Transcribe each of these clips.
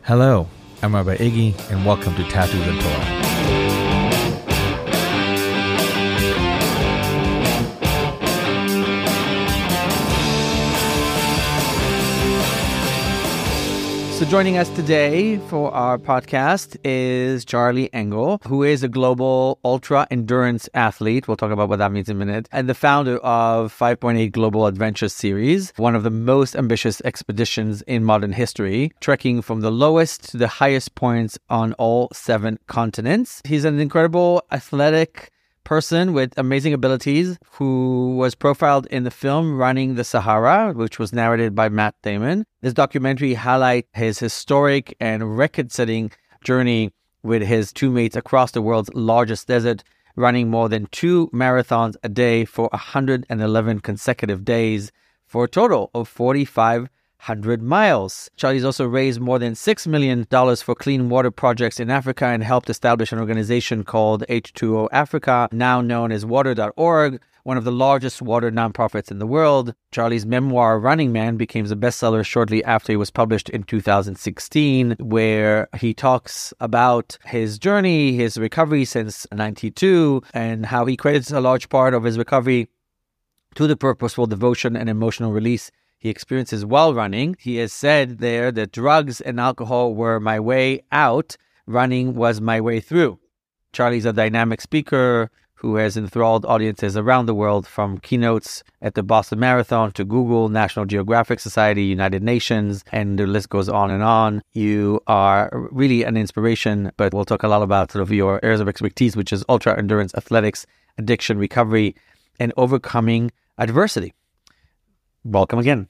Hello, I'm Rabbi Iggy, and welcome to Tattoos and Torah. So joining us today for our podcast is Charlie Engle, who is a global ultra-endurance athlete. We'll talk about what that means in a minute. And the founder of 5.8 Global Adventure Series, one of the most ambitious expeditions in modern history, trekking from the lowest to the highest points on all 7 continents. He's an incredible athletic person with amazing abilities who was profiled in the film Running the Sahara, which was narrated by Matt Damon. This documentary highlights his historic and record-setting journey with his 2 mates across the world's largest desert, running more than 2 marathons a day for 111 consecutive days for a total of 4,500 miles. Charlie's also raised more than $6 million for clean water projects in Africa and helped establish an organization called H2O Africa, now known as Water.org, one of the largest water nonprofits in the world. Charlie's memoir, Running Man, became a bestseller shortly after it was published in 2016, where he talks about his journey, his recovery since 92, and how he credits a large part of his recovery to the purposeful devotion and emotional release he experiences while running. He has said there that drugs and alcohol were my way out. Running was my way through. Charlie's a dynamic speaker who has enthralled audiences around the world, from keynotes at the Boston Marathon to Google, National Geographic Society, United Nations, and the list goes on and on. You are really an inspiration, but we'll talk a lot about sort of your areas of expertise, which is ultra-endurance, athletics, addiction, recovery, and overcoming adversity. Welcome again.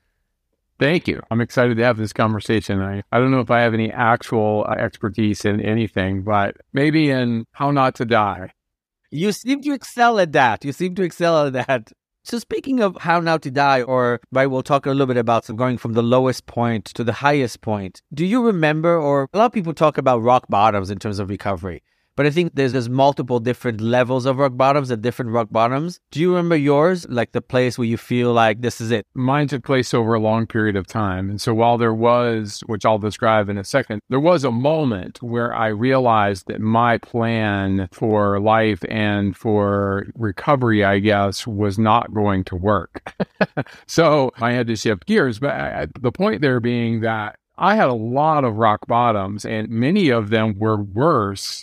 Thank you. I'm excited to have this conversation. I don't know if I have any actual expertise in anything, but maybe in how not to die. You seem to excel at that. So speaking of how not to die, we'll talk a little bit about going from the lowest point to the highest point. Do you remember, or a lot of people talk about rock bottoms in terms of recovery, but I think there's multiple different levels of rock bottoms and different rock bottoms. Do you remember yours, like the place where you feel like this is it? Mine took place over a long period of time. And so while there was, which I'll describe in a second, there was a moment where I realized that my plan for life and for recovery, I guess, was not going to work. So I had to shift gears. But the point there being that I had a lot of rock bottoms, and many of them were worse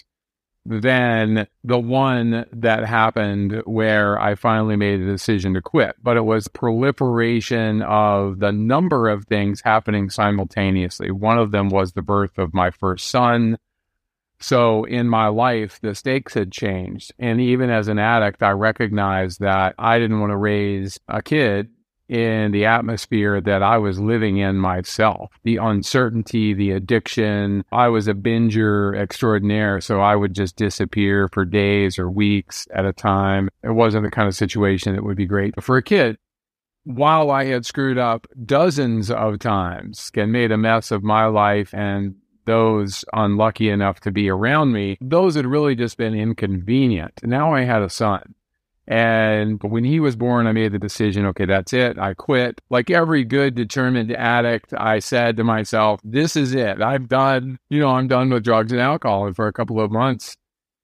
than the one that happened where I finally made a decision to quit. But it was proliferation of the number of things happening simultaneously. One of them was the birth of my first son. So in my life, the stakes had changed. And even as an addict, I recognized that I didn't want to raise a kid in the atmosphere that I was living in myself. The uncertainty, the addiction. I was a binger extraordinaire, so I would just disappear for days or weeks at a time. It wasn't the kind of situation that would be great for a kid. While I had screwed up dozens of times and made a mess of my life and those unlucky enough to be around me, those had really just been inconvenient. Now I had a son. And when he was born, I made the decision, okay, that's it. I quit. Like every good, determined addict, I said to myself, this is it. I'm done with drugs and alcohol. And for a couple of months,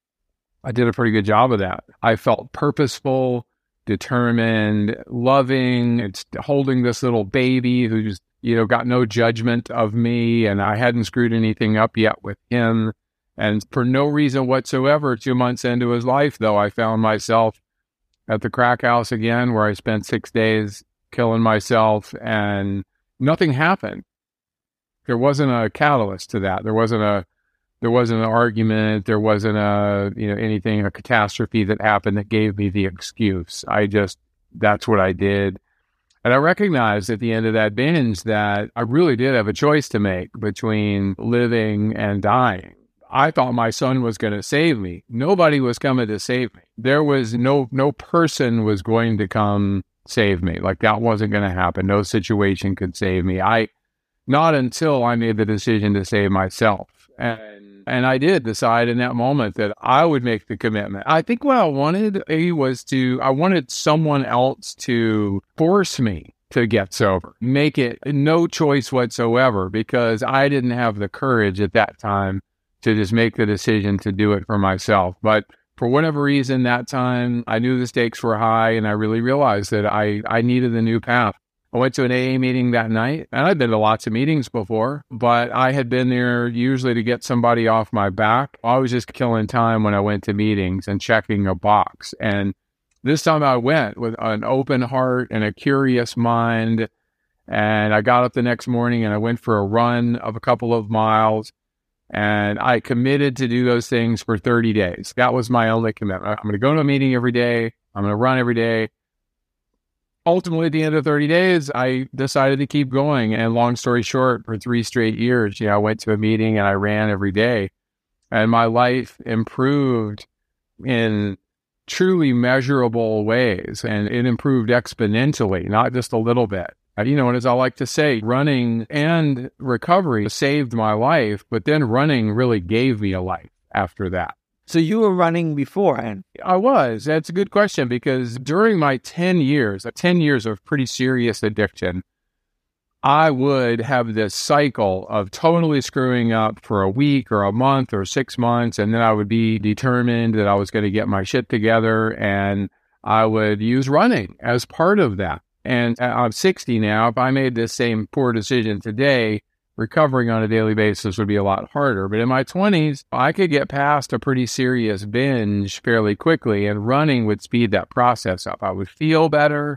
I did a pretty good job of that. I felt purposeful, determined, loving. It's holding this little baby who just, got no judgment of me. And I hadn't screwed anything up yet with him. And for no reason whatsoever, 2 months into his life, though, I found myself at the crack house again, where I spent 6 days killing myself, and nothing happened. There wasn't a catalyst to that. There wasn't an argument. There wasn't a catastrophe that happened that gave me the excuse. That's what I did. And I recognized at the end of that binge that I really did have a choice to make between living and dying. I thought my son was going to save me. Nobody was coming to save me. There was no person was going to come save me. Like, that wasn't going to happen. No situation could save me. Not until I made the decision to save myself. And I did decide in that moment that I would make the commitment. I think what I wanted was I wanted someone else to force me to get sober. Make it no choice whatsoever, because I didn't have the courage at that time to just make the decision to do it for myself. But for whatever reason, that time, I knew the stakes were high, and I really realized that I needed a new path. I went to an AA meeting that night, and I'd been to lots of meetings before, but I had been there usually to get somebody off my back. I was just killing time when I went to meetings and checking a box. And this time I went with an open heart and a curious mind, and I got up the next morning and I went for a run of a couple of miles, and I committed to do those things for 30 days. That was my only commitment. I'm going to go to a meeting every day. I'm going to run every day. Ultimately, at the end of 30 days, I decided to keep going. And long story short, for 3 straight years, I went to a meeting and I ran every day. And my life improved in truly measurable ways. And it improved exponentially, not just a little bit. And as I like to say, running and recovery saved my life, but then running really gave me a life after that. So you were running beforehand? I was. That's a good question, because during my 10 years of pretty serious addiction, I would have this cycle of totally screwing up for a week or a month or 6 months, and then I would be determined that I was going to get my shit together, and I would use running as part of that. And I'm 60 now. If I made this same poor decision today, recovering on a daily basis would be a lot harder. But in my 20s, I could get past a pretty serious binge fairly quickly, and running would speed that process up. I would feel better.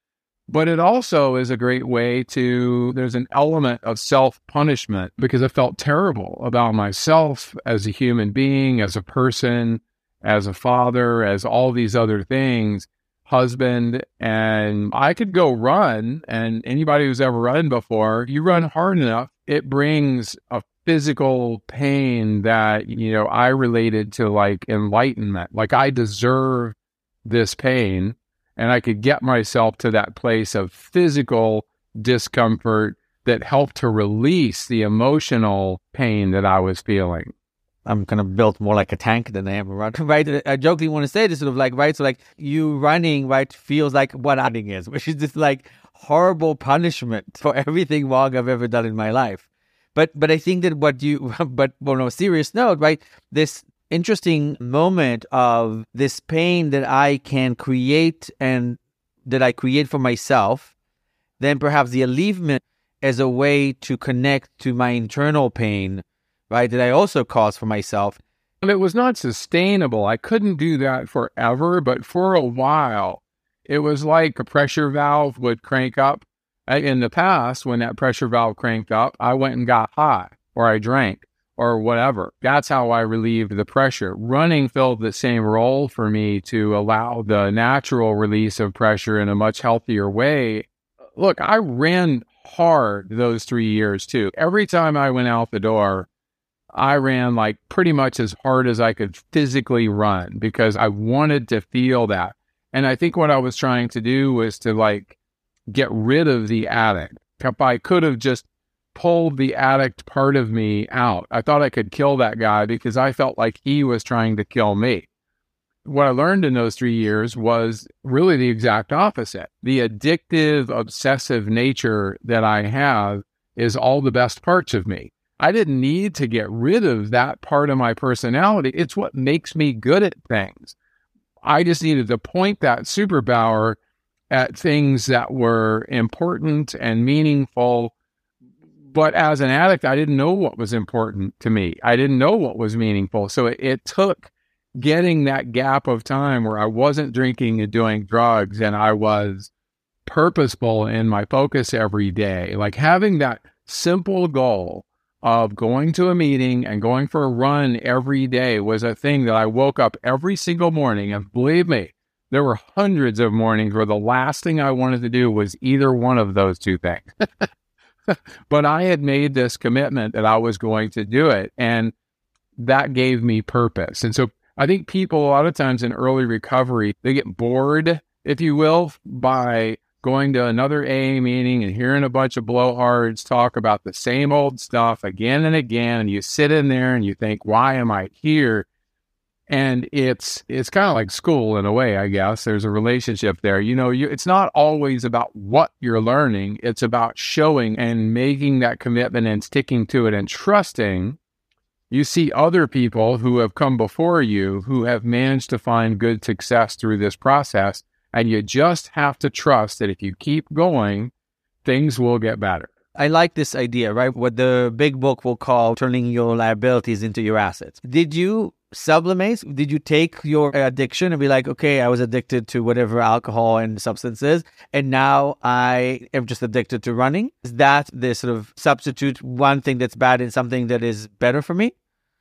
But it also is a great way there's an element of self-punishment, because I felt terrible about myself as a human being, as a person, as a father, as all these other things. Husband, and I could go run, and anybody who's ever run before, you run hard enough, it brings a physical pain that, I related to like enlightenment. Like I deserve this pain, and I could get myself to that place of physical discomfort that helped to release the emotional pain that I was feeling. I'm kind of built more like a tank than I am a runner, right? I jokingly want to say this sort of like, right? So like you running, right, feels like what running is, which is this like horrible punishment for everything wrong I've ever done in my life. But I think that on a serious note, right, this interesting moment of this pain that I can create and that I create for myself, then perhaps the alleviation as a way to connect to my internal pain, right, that I also caused for myself. And it was not sustainable. I couldn't do that forever, but for a while, it was like a pressure valve would crank up. In the past, when that pressure valve cranked up, I went and got high, or I drank, or whatever. That's how I relieved the pressure. Running filled the same role for me to allow the natural release of pressure in a much healthier way. Look, I ran hard those 3 years too. Every time I went out the door, I ran like pretty much as hard as I could physically run, because I wanted to feel that. And I think what I was trying to do was to like get rid of the addict. If I could have just pulled the addict part of me out, I thought I could kill that guy because I felt like he was trying to kill me. What I learned in those 3 years was really the exact opposite. The addictive, obsessive nature that I have is all the best parts of me. I didn't need to get rid of that part of my personality. It's what makes me good at things. I just needed to point that superpower at things that were important and meaningful. But as an addict, I didn't know what was important to me. I didn't know what was meaningful. So it took getting that gap of time where I wasn't drinking and doing drugs, and I was purposeful in my focus every day. Like having that simple goal of going to a meeting and going for a run every day was a thing that I woke up every single morning. And believe me, there were hundreds of mornings where the last thing I wanted to do was either one of those two things. But I had made this commitment that I was going to do it, and that gave me purpose. And so I think people a lot of times in early recovery, they get bored, if you will, by going to another AA meeting and hearing a bunch of blowhards talk about the same old stuff again and again. And you sit in there and you think, why am I here? And it's kind of like school in a way, I guess. There's a relationship there. It's not always about what you're learning. It's about showing and making that commitment and sticking to it and trusting. You see other people who have come before you who have managed to find good success through this process. And you just have to trust that if you keep going, things will get better. I like this idea, right? What the big book will call turning your liabilities into your assets. Did you sublimate? Did you take your addiction and be like, okay, I was addicted to whatever alcohol and substances, and now I am just addicted to running? Is that the sort of substitute one thing that's bad in something that is better for me?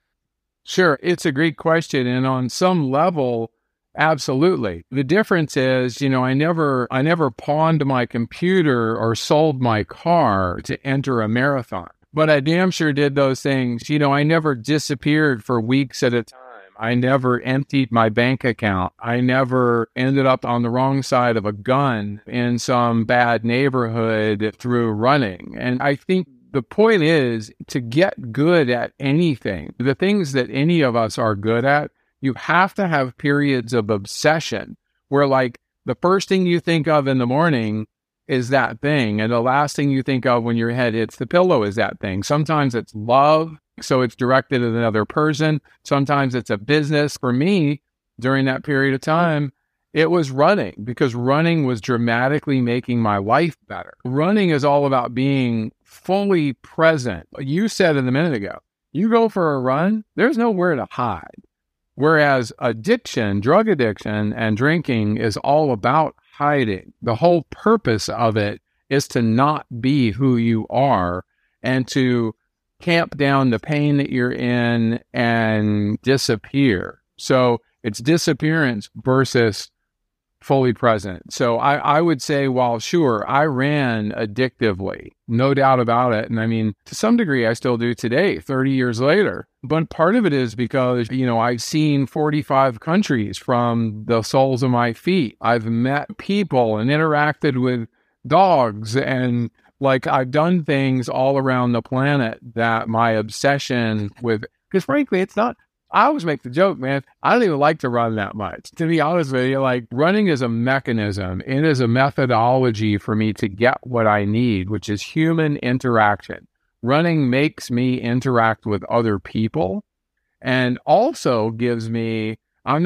Sure. It's a great question. And on some level, absolutely. The difference is, I never pawned my computer or sold my car to enter a marathon, but I damn sure did those things. I never disappeared for weeks at a time. I never emptied my bank account. I never ended up on the wrong side of a gun in some bad neighborhood through running. And I think the point is to get good at anything, the things that any of us are good at. You have to have periods of obsession where, like, the first thing you think of in the morning is that thing, and the last thing you think of when your head hits the pillow is that thing. Sometimes it's love, so it's directed at another person. Sometimes it's a business. For me, during that period of time, it was running, because running was dramatically making my life better. Running is all about being fully present. You said it a minute ago, you go for a run, there's nowhere to hide. Whereas addiction, drug addiction, and drinking is all about hiding. The whole purpose of it is to not be who you are and to camp down the pain that you're in and disappear. So it's disappearance versus fully present. So I would say, while sure, I ran addictively, no doubt about it. And I mean, to some degree, I still do today, 30 years later. But part of it is because, I've seen 45 countries from the soles of my feet. I've met people and interacted with dogs, and I've done things all around the planet that my obsession with, because frankly, it's not, I always make the joke, man, I don't even like to run that much. To be honest with you, running is a mechanism. It is a methodology for me to get what I need, which is human interaction. Running makes me interact with other people, and also gives me,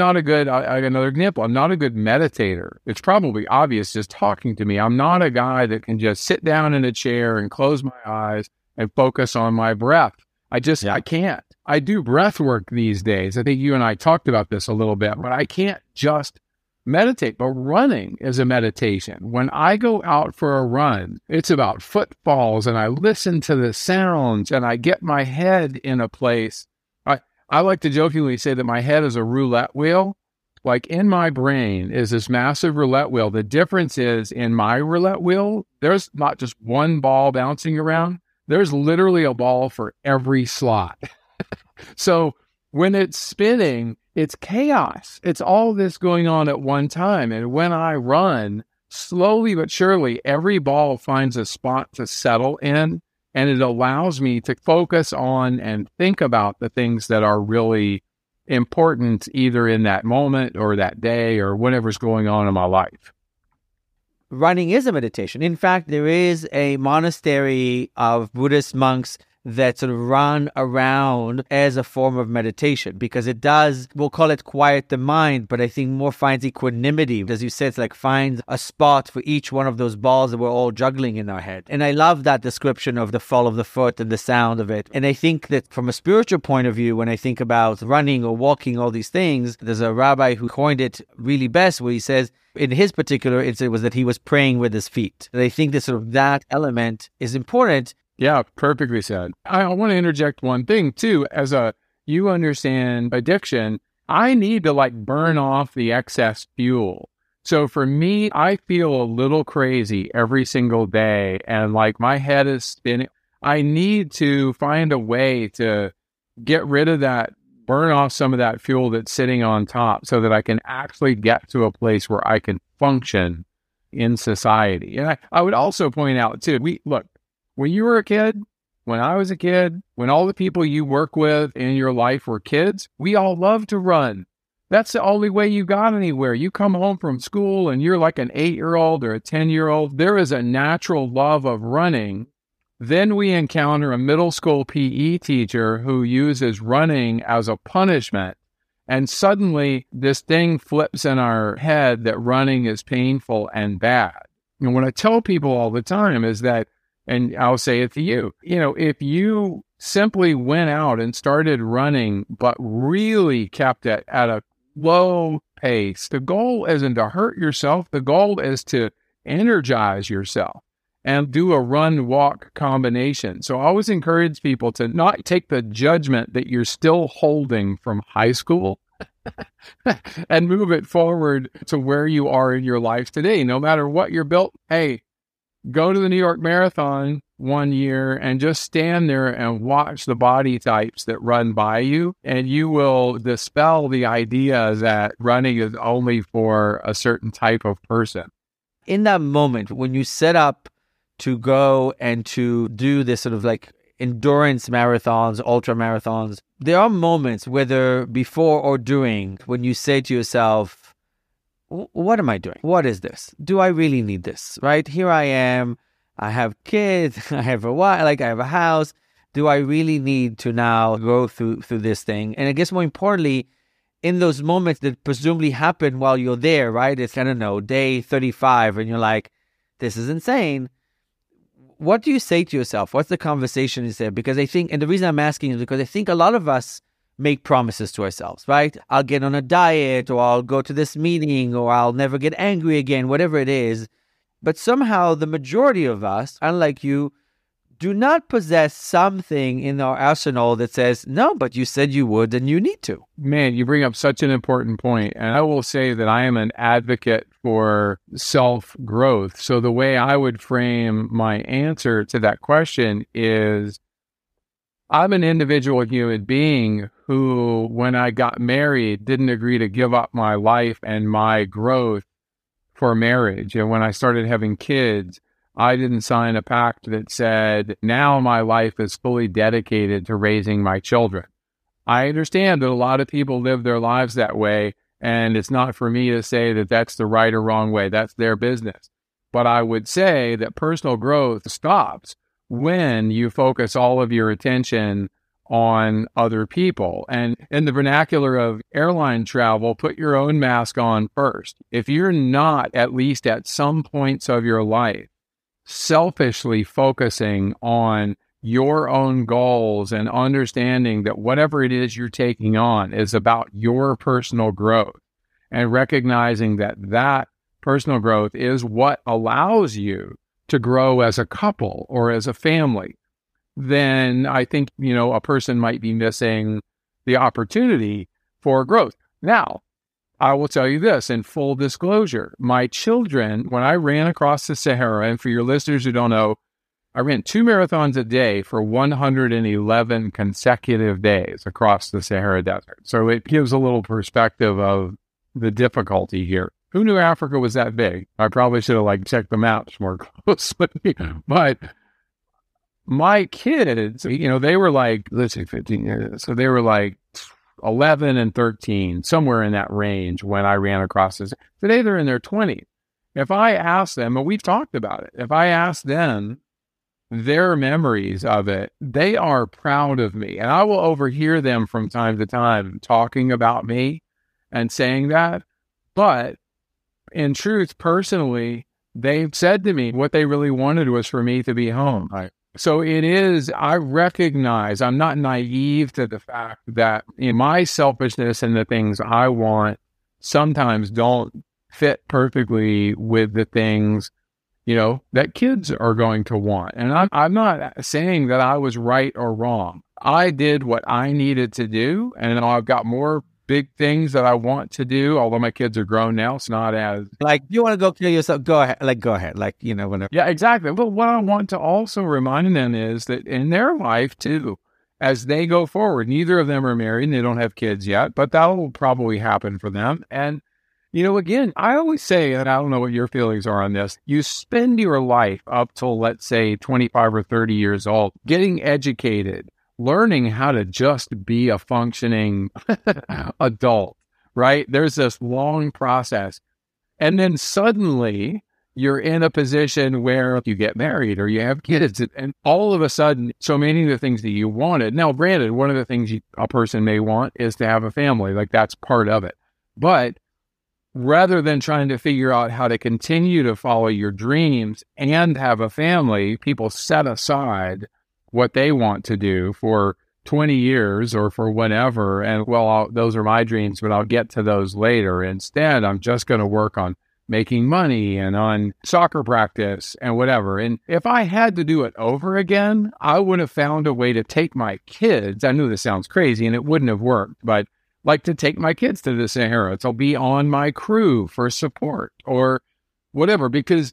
another example, I'm not a good meditator. It's probably obvious just talking to me. I'm not a guy that can just sit down in a chair and close my eyes and focus on my breath. I can't. I do breath work these days. I think you and I talked about this a little bit, but I can't just meditate. But running is a meditation. When I go out for a run, it's about footfalls, and I listen to the sounds, and I get my head in a place. I like to jokingly say that my head is a roulette wheel. In my brain is this massive roulette wheel. The difference is, in my roulette wheel, there's not just one ball bouncing around. There's literally a ball for every slot. So when it's spinning, it's chaos. It's all this going on at one time. And when I run, slowly but surely, every ball finds a spot to settle in, and it allows me to focus on and think about the things that are really important, either in that moment or that day or whatever's going on in my life. Running is a meditation. In fact, there is a monastery of Buddhist monks that sort of run around as a form of meditation, because it does, we'll call it quiet the mind, but I think more finds equanimity. As you said, it's finds a spot for each one of those balls that we're all juggling in our head. And I love that description of the fall of the foot and the sound of it. And I think that from a spiritual point of view, when I think about running or walking, all these things, there's a rabbi who coined it really best, where he says, in his particular instance, it was that he was praying with his feet. And I think that sort of that element is important. Yeah, perfectly said. I want to interject one thing too. You understand addiction, I need to burn off the excess fuel. So for me, I feel a little crazy every single day, and my head is spinning. I need to find a way to get rid of that, burn off some of that fuel that's sitting on top, so that I can actually get to a place where I can function in society. And I would also point out too, when you were a kid, when I was a kid, when all the people you work with in your life were kids, we all loved to run. That's the only way you got anywhere. You come home from school and you're like an 8-year-old or a 10-year-old. There is a natural love of running. Then we encounter a middle school PE teacher who uses running as a punishment. And suddenly this thing flips in our head that running is painful and bad. And what I tell people all the time is that, and I'll say it to you, if you simply went out and started running, but really kept it at a low pace, the goal isn't to hurt yourself. The goal is to energize yourself and do a run-walk combination. So I always encourage people to not take the judgment that you're still holding from high school and move it forward to where you are in your life today. No matter what you're built, hey, go to the New York Marathon one year and just stand there and watch the body types that run by you, and you will dispel the idea that running is only for a certain type of person. In that moment, when you set up to go and to do this sort of like endurance marathons, ultra marathons, there are moments, whether before or during, when you say to yourself, what am I doing? What is this? Do I really need this? Right? Here I am. I have kids. I have a wife. I have a house. Do I really need to now go through this thing? And I guess more importantly, in those moments that presumably happen while you're there, right? It's, I don't know, day 35, and you're like, this is insane. What do you say to yourself? What's the conversation you say? Because I think, and the reason I'm asking is because I think a lot of us make promises to ourselves, right? I'll get on a diet, or I'll go to this meeting, or I'll never get angry again, whatever it is. But somehow the majority of us, unlike you, do not possess something in our arsenal that says, no, but you said you would and you need to. Man, you bring up such an important point. And I will say that I am an advocate for self-growth. So the way I would frame my answer to that question is, I'm an individual human being who, when I got married, didn't agree to give up my life and my growth for marriage. And when I started having kids, I didn't sign a pact that said, now my life is fully dedicated to raising my children. I understand that a lot of people live their lives that way, and it's not for me to say that that's the right or wrong way. That's their business. But I would say that personal growth stops when you focus all of your attention on other people. And in the vernacular of airline travel, put your own mask on first. If you're not, at least at some points of your life, selfishly focusing on your own goals and understanding that whatever it is you're taking on is about your personal growth, and recognizing that that personal growth is what allows you to grow as a couple or as a family, then I think, a person might be missing the opportunity for growth. Now, I will tell you this in full disclosure. My children, when I ran across the Sahara, and for your listeners who don't know, I ran 2 marathons a day for 111 consecutive days across the Sahara Desert. So it gives a little perspective of the difficulty here. Who knew Africa was that big? I probably should have checked the maps more closely. But my kids, they were let's say 15 years. So they were 11 and 13, somewhere in that range when I ran across this. Today they're in their 20s. If I ask them, and we've talked about it, if I ask them their memories of it, they are proud of me. And I will overhear them from time to time talking about me and saying that. But in truth, personally, they've said to me what they really wanted was for me to be home. Right. So it is, I recognize, I'm not naive to the fact that my selfishness and the things I want sometimes don't fit perfectly with the things, that kids are going to want. And I'm not saying that I was right or wrong. I did what I needed to do, and I've got more big things that I want to do, although my kids are grown now. It's not as... you want to go kill yourself, go ahead. Go ahead. Whenever. Yeah, exactly. But what I want to also remind them is that in their life, too, as they go forward, neither of them are married and they don't have kids yet, but that will probably happen for them. And, again, I always say, and I don't know what your feelings are on this, you spend your life up till, let's say, 25 or 30 years old, getting educated, learning how to just be a functioning adult, right? There's this long process. And then suddenly you're in a position where you get married or you have kids, and all of a sudden, so many of the things that you wanted. Now, granted, one of the things a person may want is to have a family, like that's part of it. But rather than trying to figure out how to continue to follow your dreams and have a family, people set aside what they want to do for 20 years or for whatever. And those are my dreams, but I'll get to those later. Instead, I'm just going to work on making money and on soccer practice and whatever. And if I had to do it over again, I would have found a way to take my kids. I know this sounds crazy and it wouldn't have worked, but like to take my kids to the Sahara. So be on my crew for support or whatever, because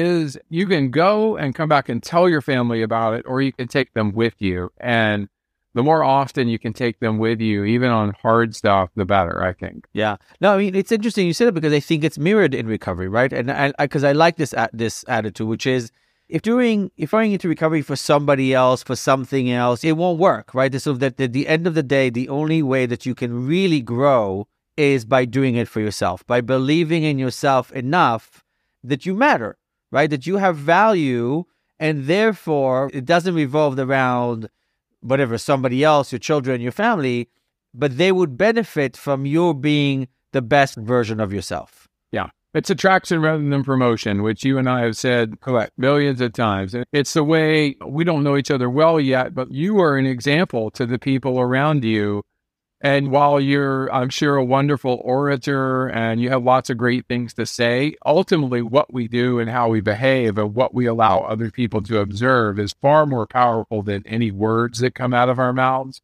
you can go and come back and tell your family about it, or you can take them with you. And the more often you can take them with you, even on hard stuff, the better, I think. Yeah. No, I mean, it's interesting you said it because I think it's mirrored in recovery, right? And because I like this attitude, which is if you're going into recovery for somebody else, for something else, it won't work, right? So that at the end of the day, the only way that you can really grow is by doing it for yourself, by believing in yourself enough that you matter, right? That you have value, and therefore it doesn't revolve around whatever, somebody else, your children, your family, but they would benefit from you being the best version of yourself. Yeah. It's attraction rather than promotion, which you and I have said correct millions of times. It's the way we don't know each other well yet, but you are an example to the people around you. And while you're, I'm sure, a wonderful orator and you have lots of great things to say, ultimately what we do and how we behave and what we allow other people to observe is far more powerful than any words that come out of our mouths.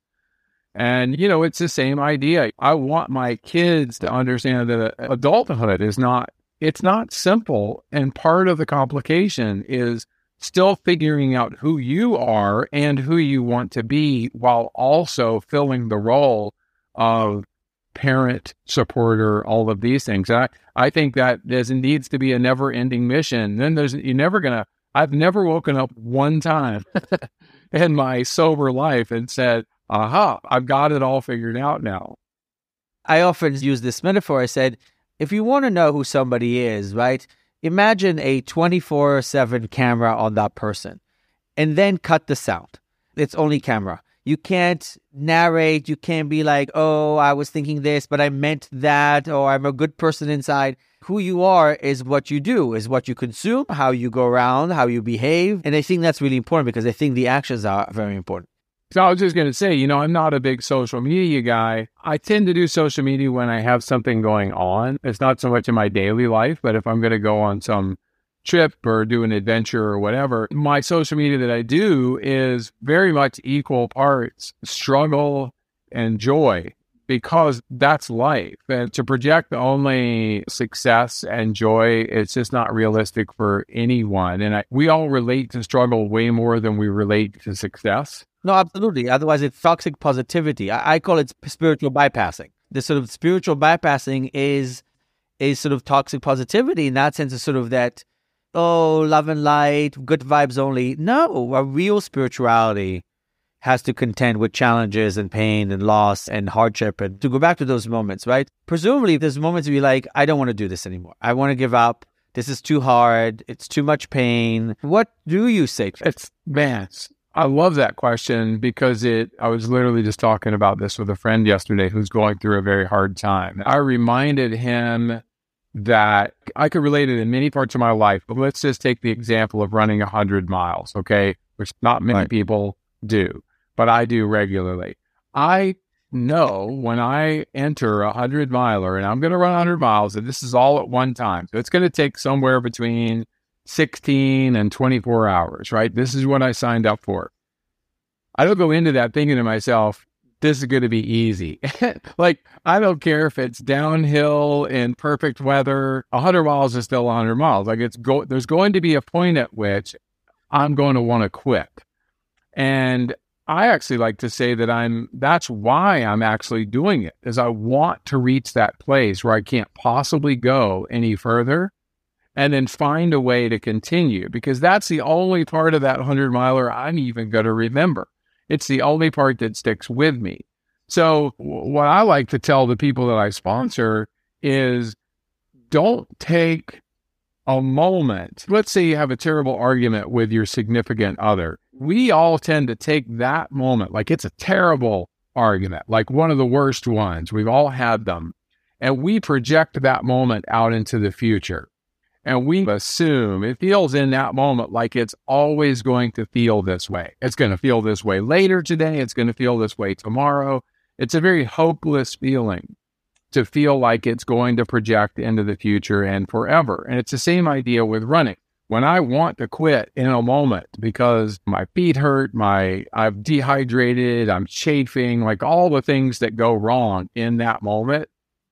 And, it's the same idea. I want my kids to understand that adulthood it's not simple. And part of the complication is still figuring out who you are and who you want to be while also filling the role of parent, supporter, all of these things. I think that needs to be a never-ending mission. Then I've never woken up one time in my sober life and said, aha, I've got it all figured out now. I often use this metaphor. I said, if you want to know who somebody is, right, imagine a 24/7 camera on that person and then cut the sound. It's only camera. You can't narrate. You can't be like, oh, I was thinking this, but I meant that, or I'm a good person inside. Who you are is what you do, is what you consume, how you go around, how you behave. And I think that's really important because I think the actions are very important. So I was just going to say, I'm not a big social media guy. I tend to do social media when I have something going on. It's not so much in my daily life, but if I'm going to go on some trip or do an adventure or whatever, my social media that I do is very much equal parts struggle and joy, because that's life. And to project only success and joy, it's just not realistic for anyone. And we all relate to struggle way more than we relate to success. No, absolutely. Otherwise, it's toxic positivity. I call it spiritual bypassing. The sort of spiritual bypassing is sort of toxic positivity in that sense, is sort of that, oh, love and light, good vibes only. No, a real spirituality has to contend with challenges and pain and loss and hardship, and to go back to those moments, right? Presumably, there's moments where you're like, I don't want to do this anymore. I want to give up. This is too hard. It's too much pain. What do you say? I love that question because I was literally just talking about this with a friend yesterday who's going through a very hard time. I reminded him that I could relate it in many parts of my life, but let's just take the example of running 100 miles, okay? Which not many people do, but I do regularly. I know when I enter a 100-miler and I'm going to run 100 miles, and this is all at one time, so it's going to take somewhere between 16 and 24 hours, right? This is what I signed up for. I don't go into that thinking to myself, this is going to be easy. Like, I don't care if it's downhill in perfect weather. 100 miles is still 100 miles. Like, there's going to be a point at which I'm going to want to quit. And I actually like to say that that's why I'm actually doing it, is I want to reach that place where I can't possibly go any further, and then find a way to continue, because that's the only part of that 100-miler I'm even going to remember. It's the only part that sticks with me. So what I like to tell the people that I sponsor is don't take a moment. Let's say you have a terrible argument with your significant other. We all tend to take that moment like it's a terrible argument, like one of the worst ones. We've all had them. And we project that moment out into the future. And we assume it feels in that moment like it's always going to feel this way. It's going to feel this way later today. It's going to feel this way tomorrow. It's a very hopeless feeling to feel like it's going to project into the future and forever. And it's the same idea with running. When I want to quit in a moment because my feet hurt, I'm dehydrated, I'm chafing, like all the things that go wrong in that moment,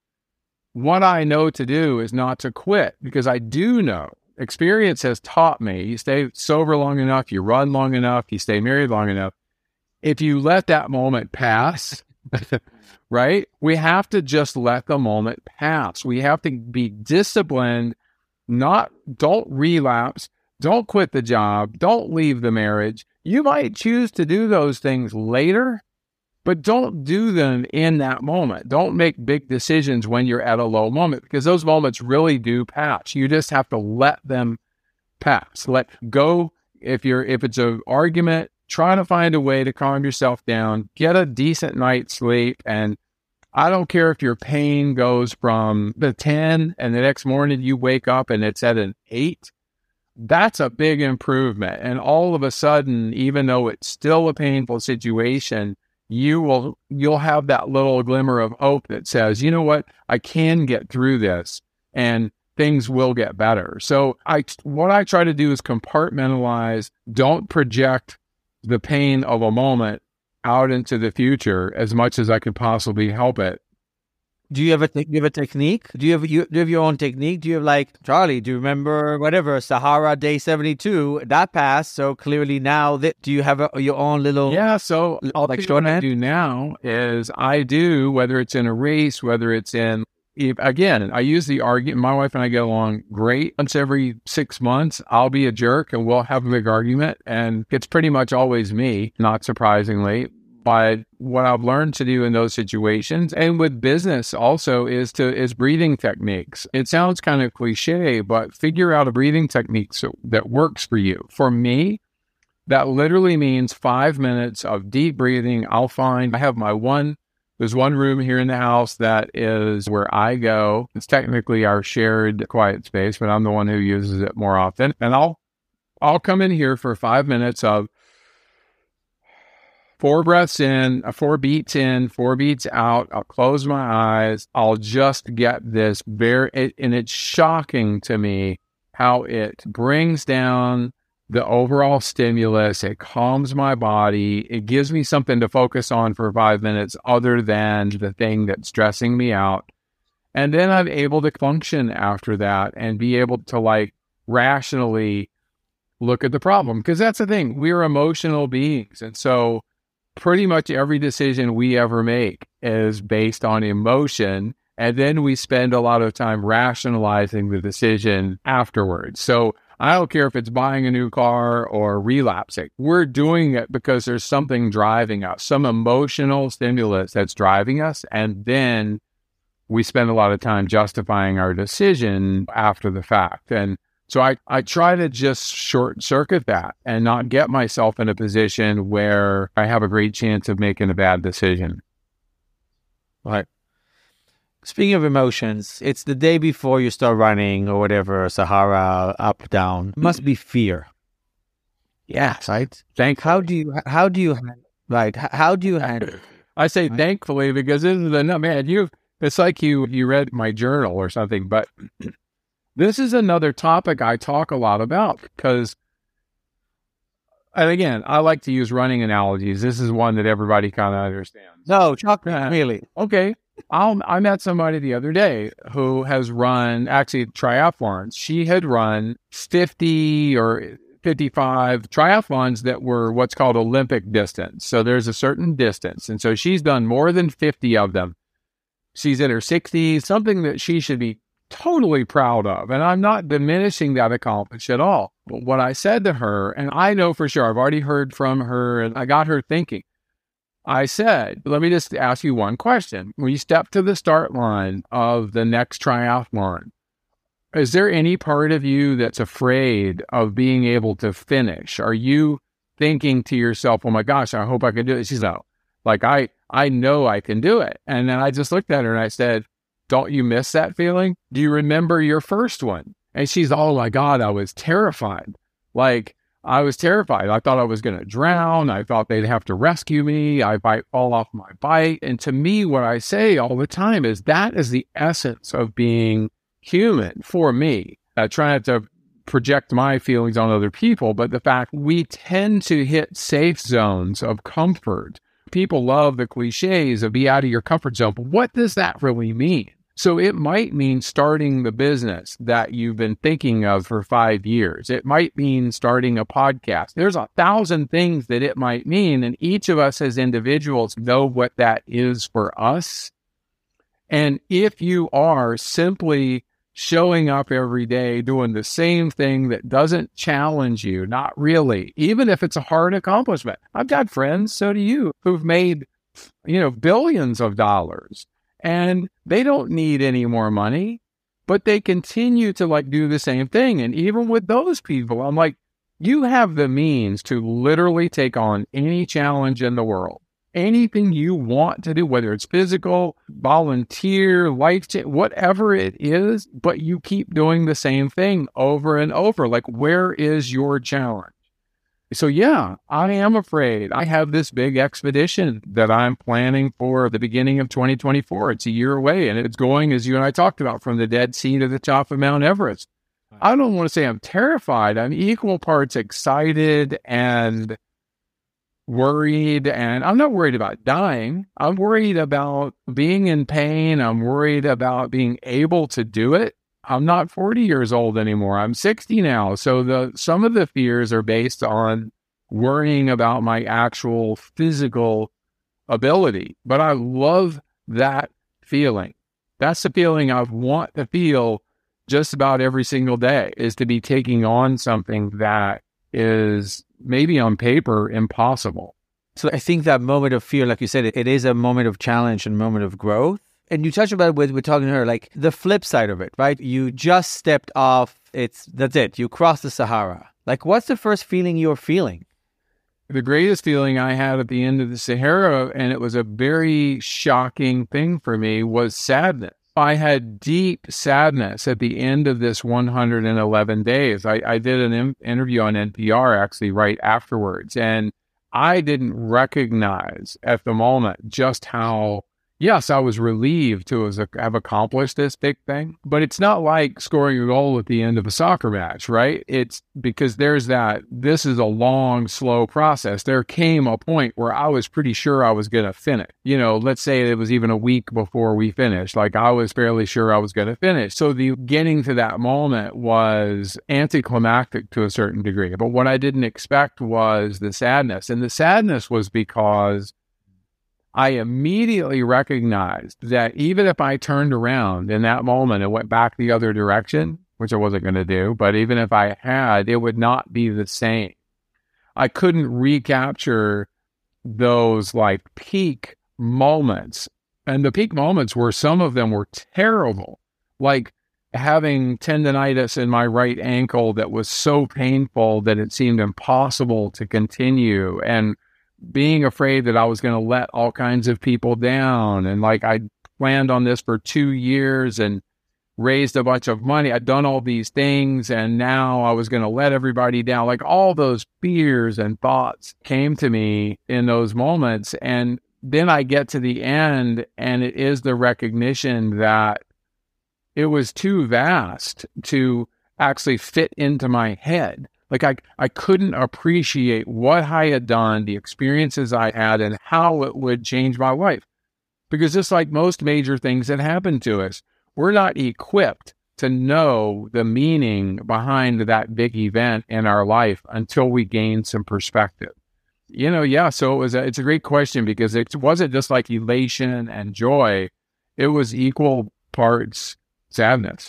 what I know to do is not to quit, because I do know, experience has taught me, you stay sober long enough, you run long enough, you stay married long enough, if you let that moment pass, right? We have to just let the moment pass. We have to be disciplined, don't relapse, don't quit the job, don't leave the marriage. You might choose to do those things later, but don't do them in that moment. Don't make big decisions when you're at a low moment, because those moments really do pass. You just have to let them pass. Let go. If it's an argument, try to find a way to calm yourself down, get a decent night's sleep. And I don't care if your pain goes from the 10 and the next morning you wake up and it's at an 8. That's a big improvement. And all of a sudden, even though it's still a painful situation, you'll have that little glimmer of hope that says, you know what, I can get through this and things will get better. So what I try to do is compartmentalize, don't project the pain of a moment out into the future as much as I could possibly help it. Do you have a technique? Do you have your own technique? Do you have, like, Charlie, do you remember whatever, Sahara Day 72, that passed, so clearly now, do you have your own little... Yeah, so what I do now is whether it's in a race, whether it's in... Again, I use the argument. My wife and I get along great. Once every 6 months, I'll be a jerk and we'll have a big argument. And it's pretty much always me, not surprisingly. But what I've learned to do in those situations, and with business also, is breathing techniques. It sounds kind of cliche, but figure out a breathing technique that works for you. For me, that literally means 5 minutes of deep breathing. I have there's one room here in the house that is where I go. It's technically our shared quiet space, but I'm the one who uses it more often. And I'll come in here for 5 minutes of 4 breaths in, 4 beats in, 4 beats out. I'll close my eyes. I'll just get this and it's shocking to me how it brings down the overall stimulus. It calms my body. It gives me something to focus on for 5 minutes other than the thing that's stressing me out. And then I'm able to function after that and be able to rationally look at the problem. Because that's the thing. We're emotional beings. And so pretty much every decision we ever make is based on emotion. And then we spend a lot of time rationalizing the decision afterwards. So I don't care if it's buying a new car or relapsing. We're doing it because there's something driving us, some emotional stimulus that's driving us. And then we spend a lot of time justifying our decision after the fact. And so I try to just short circuit that and not get myself in a position where I have a great chance of making a bad decision. Right. Speaking of emotions, it's the day before you start running or whatever, Sahara, up, down. It must be fear. Yes. Right? How do you handle it? I say thankfully because this is it's like you read my journal or something, but this is another topic I talk a lot about because, and again, I like to use running analogies. This is one that everybody kind of understands. No, Chuck, really. Okay. I met somebody the other day who has run, actually, triathlons. She had run 50 or 55 triathlons that were what's called Olympic distance. So there's a certain distance. And so she's done more than 50 of them. She's in her 60s, something that she should be totally proud of. And I'm not diminishing that accomplishment at all. But what I said to her, and I know for sure, I've already heard from her, and I got her thinking, I said, let me just ask you one question. When you step to the start line of the next triathlon, is there any part of you that's afraid of being able to finish? Are you thinking to yourself, oh my gosh, I hope I can do it? She's like, I know I can do it. And then I just looked at her and I said, don't you miss that feeling? Do you remember your first one? And she's, oh my God, I was terrified. I was terrified. I thought I was going to drown. I thought they'd have to rescue me. I might fall off my bike. And to me, what I say all the time is that is the essence of being human for me. Trying to project my feelings on other people, but the fact we tend to hit safe zones of comfort. People love the cliches of be out of your comfort zone, but what does that really mean? So it might mean starting the business that you've been thinking of for 5 years. It might mean starting a podcast. There's 1,000 things that it might mean, and each of us as individuals know what that is for us. And if you are simply showing up every day, doing the same thing that doesn't challenge you, not really, even if it's a hard accomplishment. I've got friends, so do you, who've made, billions of dollars. And they don't need any more money, but they continue to do the same thing. And even with those people, I'm like, you have the means to literally take on any challenge in the world, anything you want to do, whether it's physical, volunteer, life, whatever it is, but you keep doing the same thing over and over. Where is your challenge? So yeah, I am afraid. I have this big expedition that I'm planning for the beginning of 2024. It's a year away, and it's going, as you and I talked about, from the Dead Sea to the top of Mount Everest. I don't want to say I'm terrified. I'm equal parts excited and worried, and I'm not worried about dying. I'm worried about being in pain. I'm worried about being able to do it. I'm not 40 years old anymore. I'm 60 now. So some of the fears are based on worrying about my actual physical ability. But I love that feeling. That's the feeling I want to feel just about every single day, is to be taking on something that is maybe on paper impossible. So I think that moment of fear, like you said, it is a moment of challenge and moment of growth. And you touched about it with talking to her, the flip side of it, right? You just stepped off. That's it. You crossed the Sahara. What's the first feeling you're feeling? The greatest feeling I had at the end of the Sahara, and it was a very shocking thing for me, was sadness. I had deep sadness at the end of this 111 days. I did an interview on NPR actually right afterwards, and I didn't recognize at the moment just how, yes, I was relieved to have accomplished this big thing, but it's not like scoring a goal at the end of a soccer match, right? It's because this is a long, slow process. There came a point where I was pretty sure I was going to finish. Let's say it was even a week before we finished. I was fairly sure I was going to finish. So the getting to that moment was anticlimactic to a certain degree. But what I didn't expect was the sadness. And the sadness was because I immediately recognized that even if I turned around in that moment and went back the other direction, which I wasn't going to do, but even if I had, it would not be the same. I couldn't recapture those peak moments. And the peak moments were, some of them were terrible. Having tendonitis in my right ankle that was so painful that it seemed impossible to continue, and being afraid that I was going to let all kinds of people down. And I planned on this for 2 years and raised a bunch of money. I'd done all these things, and now I was going to let everybody down. All those fears and thoughts came to me in those moments. And then I get to the end, and it is the recognition that it was too vast to actually fit into my head. I couldn't appreciate what I had done, the experiences I had, and how it would change my life. Because just like most major things that happen to us, we're not equipped to know the meaning behind that big event in our life until we gain some perspective. So it's a great question, because it wasn't just elation and joy. It was equal parts sadness.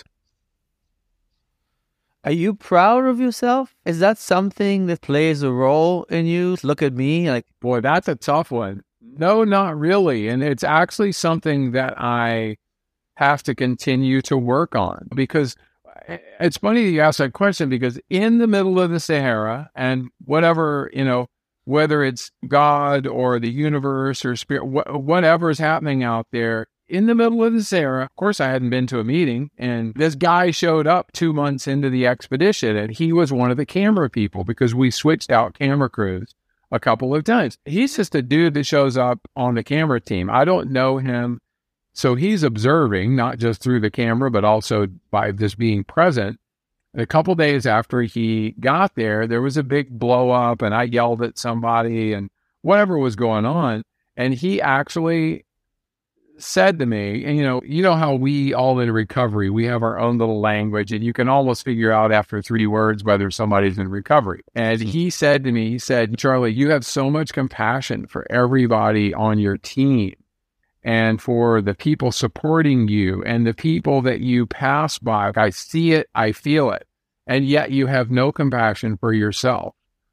Are you proud of yourself? Is that something that plays a role in you? Look at me. Boy, that's a tough one. No, not really. And it's actually something that I have to continue to work on, because it's funny you ask that question, because in the middle of the Sahara, and whatever, whether it's God or the universe or spirit, whatever is happening out there, in the middle of the Sahara, of course, I hadn't been to a meeting, and this guy showed up 2 months into the expedition, and he was one of the camera people, because we switched out camera crews a couple of times. He's just a dude that shows up on the camera team. I don't know him. So he's observing, not just through the camera, but also by just being present. And a couple days after he got there, there was a big blow up, and I yelled at somebody and whatever was going on. And he actually said to me, and you know how we all in recovery, we have our own little language, and you can almost figure out after 3 words whether somebody's in recovery. And he said to me, he said, "Charlie, you have so much compassion for everybody on your team, and for the people supporting you and the people that you pass by. I see it, I feel it. And yet you have no compassion for yourself.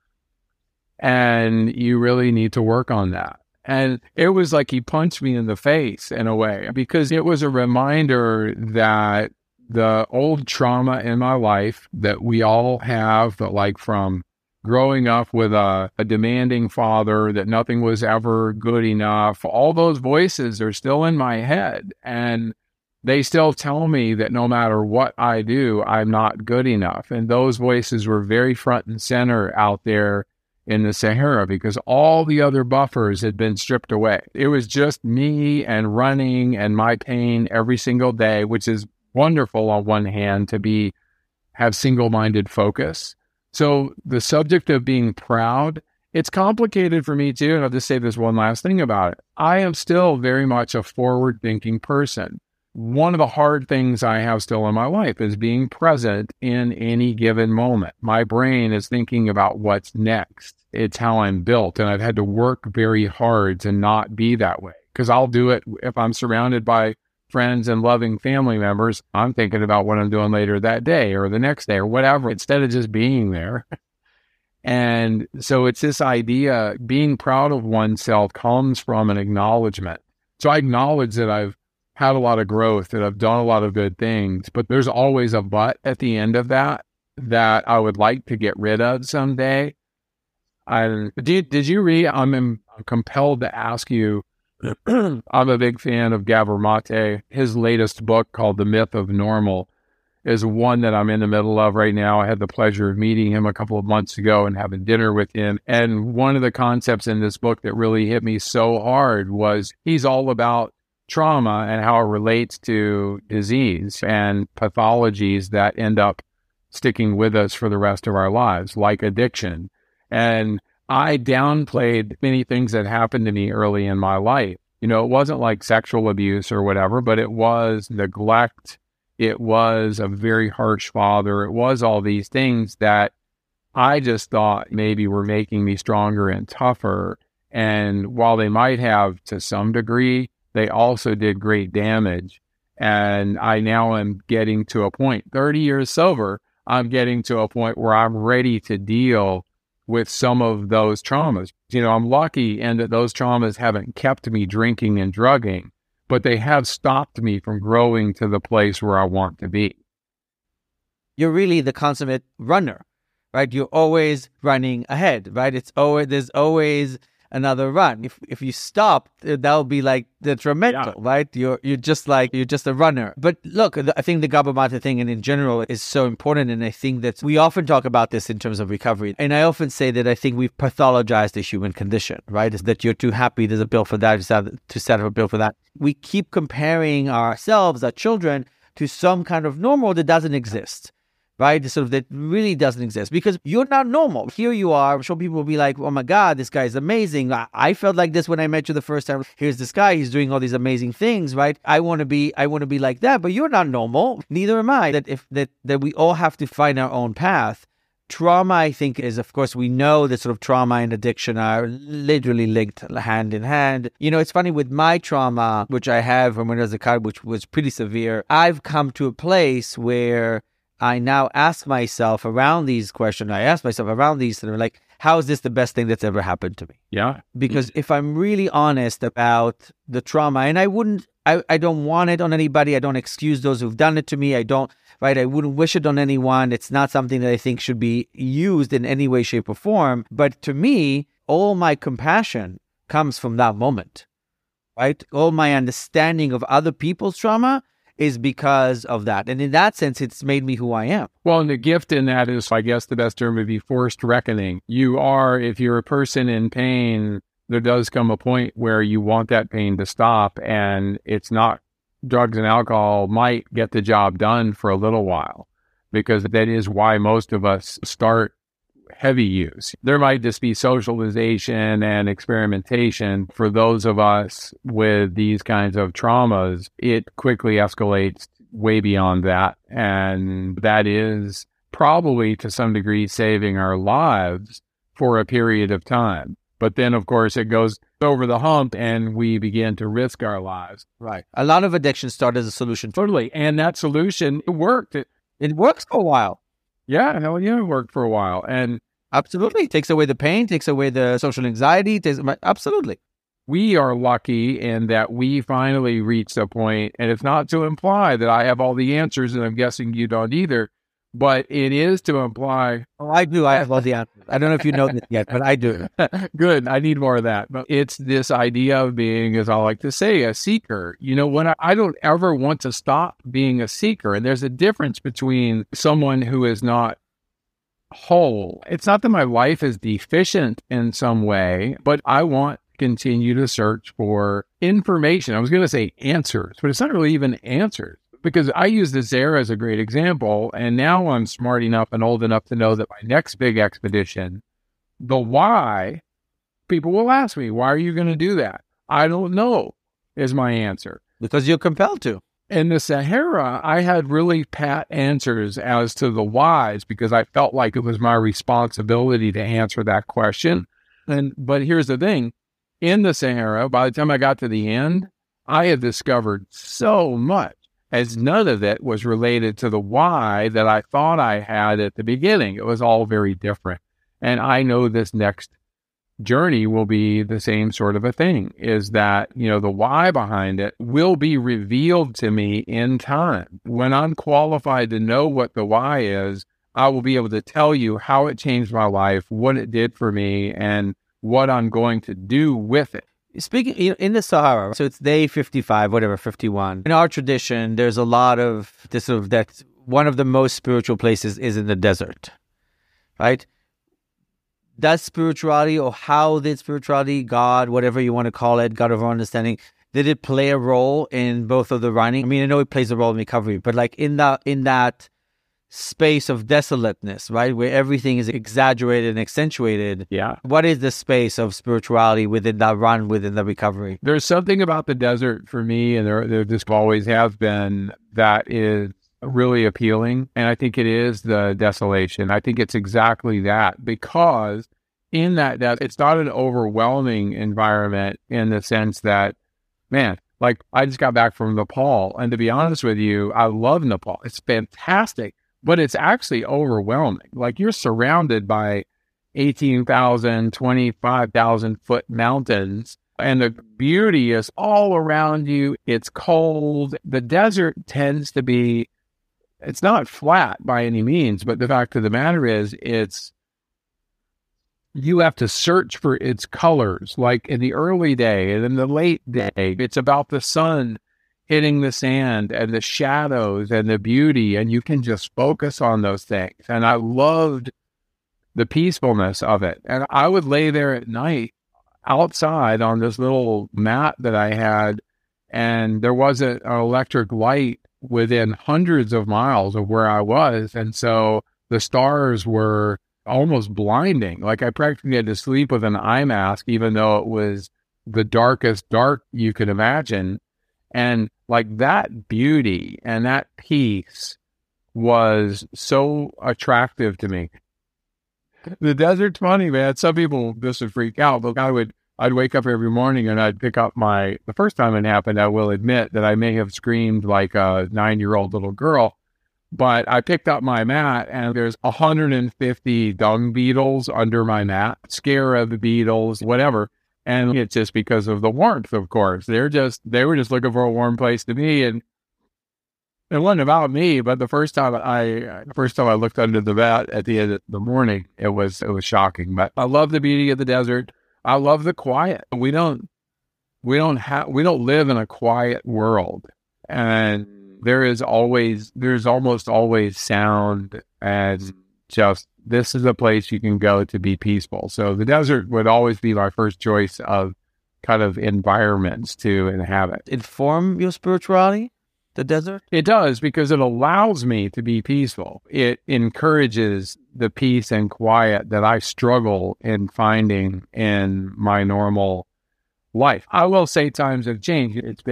And you really need to work on that." And it was like he punched me in the face in a way, because it was a reminder that the old trauma in my life that we all have, that like from growing up with a demanding father, that nothing was ever good enough, all those voices are still in my head. And they still tell me that no matter what I do, I'm not good enough. And those voices were very front and center out there in the Sahara, because all the other buffers had been stripped away. It was just me and running and my pain every single day, which is wonderful on one hand to have single-minded focus. So the subject of being proud, it's complicated for me too. And I'll just say this one last thing about it. I am still very much a forward-thinking person. One of the hard things I have still in my life is being present in any given moment. My brain is thinking about what's next. It's how I'm built, and I've had to work very hard to not be that way, because I'll do it if I'm surrounded by friends and loving family members. I'm thinking about what I'm doing later that day or the next day or whatever, instead of just being there. And so it's this idea, being proud of oneself comes from an acknowledgement. So I acknowledge that I've had a lot of growth, that I've done a lot of good things, but there's always a but at the end of that I would like to get rid of someday. Did you read, I'm compelled to ask you, I'm a big fan of Gabor Mate. His latest book, called The Myth of Normal, is one that I'm in the middle of right now. I had the pleasure of meeting him a couple of months ago and having dinner with him. And one of the concepts in this book that really hit me so hard was he's all about trauma and how it relates to disease and pathologies that end up sticking with us for the rest of our lives, like addiction. And I downplayed many things that happened to me early in my life. It wasn't like sexual abuse or whatever, but it was neglect. It was a very harsh father. It was all these things that I just thought maybe were making me stronger and tougher. And while they might have to some degree, they also did great damage. And I now am getting to a point, 30 years sober, I'm getting to a point where I'm ready to deal with some of those traumas. I'm lucky in that those traumas haven't kept me drinking and drugging, but they have stopped me from growing to the place where I want to be. You're really the consummate runner, right? You're always running ahead, right? There's always another run. If you stop, that'll be like detrimental, right? You're just a runner. But look, I think the Gabor Mate thing, and in general, is so important. And I think that we often talk about this in terms of recovery. And I often say that I think we've pathologized the human condition, right? Is that you're too happy, there's a bill for that, to set up a bill for that. We keep comparing ourselves, our children, to some kind of normal that doesn't exist. Right? Sort of that really doesn't exist, because you're not normal. Here you are. I'm sure people will be like, oh my God, this guy is amazing. I felt like this when I met you the first time. Here's this guy. He's doing all these amazing things, right? I want to be like that, but you're not normal. Neither am I. That we all have to find our own path. Trauma, I think, is, of course, we know that sort of trauma and addiction are literally linked hand in hand. It's funny, with my trauma, which I have from when I was a kid, which was pretty severe, I've come to a place where I now ask myself around these questions, and I'm like, how is this the best thing that's ever happened to me? Yeah. Because if I'm really honest about the trauma, and I don't want it on anybody. I don't excuse those who've done it to me. I wouldn't wish it on anyone. It's not something that I think should be used in any way, shape, or form. But to me, all my compassion comes from that moment, right? All my understanding of other people's trauma is because of that. And in that sense, it's made me who I am. Well, and the gift in that is, I guess the best term would be forced reckoning. If you're a person in pain, there does come a point where you want that pain to stop, and it's not drugs and alcohol might get the job done for a little while, because that is why most of us start heavy use. There might just be socialization and experimentation. For those of us with these kinds of traumas, it quickly escalates way beyond that. And that is probably to some degree saving our lives for a period of time. But then, of course, it goes over the hump and we begin to risk our lives. Right. A lot of addictions start as a solution. Totally. And that solution, it worked. It works for a while. Yeah, it worked for a while. And absolutely. It takes away the pain, takes away the social anxiety. Absolutely. We are lucky in that we finally reached a point, and it's not to imply that I have all the answers, and I'm guessing you don't either, but it is to imply... Oh, I do. I have all the answers. I don't know if you know this yet, but I do. Good. I need more of that. But it's this idea of being, as I like to say, a seeker. When I don't ever want to stop being a seeker, and there's a difference between someone who is not whole. It's not that my life is deficient in some way, but I want to continue to search for information. I was going to say answers, but it's not really even answers, because I use the Sahara as a great example. And now I'm smart enough and old enough to know that my next big expedition, the why, people will ask me, why are you going to do that? I don't know is my answer. Because you're compelled to. In the Sahara, I had really pat answers as to the whys, because I felt like it was my responsibility to answer that question. But here's the thing. In the Sahara, by the time I got to the end, I had discovered so much, as none of it was related to the why that I thought I had at the beginning. It was all very different. And I know this next journey will be the same sort of a thing, is that, the why behind it will be revealed to me in time. When I'm qualified to know what the why is, I will be able to tell you how it changed my life, what it did for me, and what I'm going to do with it. Speaking in the Sahara, so it's day 55, 51. In our tradition, there's a lot of this that one of the most spiritual places is in the desert, right? Does spirituality, or how did spirituality, God, whatever you want to call it, God of our understanding, did it play a role in both of the running? I mean, I know it plays a role in recovery, but like in that space of desolateness, right, where everything is exaggerated and accentuated. Yeah. What is the space of spirituality within that run, within the recovery? There's something about the desert for me, and there just always has been, that is really appealing. And I think it is the desolation. I think it's exactly that, because in that it's not an overwhelming environment in the sense that, man, like I just got back from Nepal, and to be honest with you, I love Nepal. It's fantastic, but it's actually overwhelming. Like you're surrounded by 18,000, 25,000 foot mountains, and the beauty is all around you. It's cold. The desert tends to be, it's not flat by any means, but the fact of the matter is you have to search for its colors. Like in the early day and in the late day, it's about the sun hitting the sand and the shadows and the beauty, and you can just focus on those things. And I loved the peacefulness of it. And I would lay there at night outside on this little mat that I had, and there wasn't an electric light within hundreds of miles of where I was. And so the stars were almost blinding. Like I practically had to sleep with an eye mask, even though it was the darkest dark you could imagine. And like that beauty and that peace was so attractive to me. The desert's funny, man. Some people just would freak out, but I'd wake up every morning and I'd pick up the first time it happened, I will admit that I may have screamed like a 9-year-old little girl, But I picked up my mat and there's 150 dung beetles under my mat, scarab beetles, whatever. And it's just because of the warmth, of course. They were just looking for a warm place to be. And it wasn't about me, but the first time I looked under the mat at the end of the morning, it was shocking. But I love the beauty of the desert. I love the quiet. We don't live in a quiet world. And there's almost always sound, and just this is a place you can go to be peaceful. So the desert would always be my first choice of kind of environments to inhabit. Inform your spirituality, the desert? It does, because it allows me to be peaceful. It encourages the peace and quiet that I struggle in finding in my normal life. I will say times have changed. It's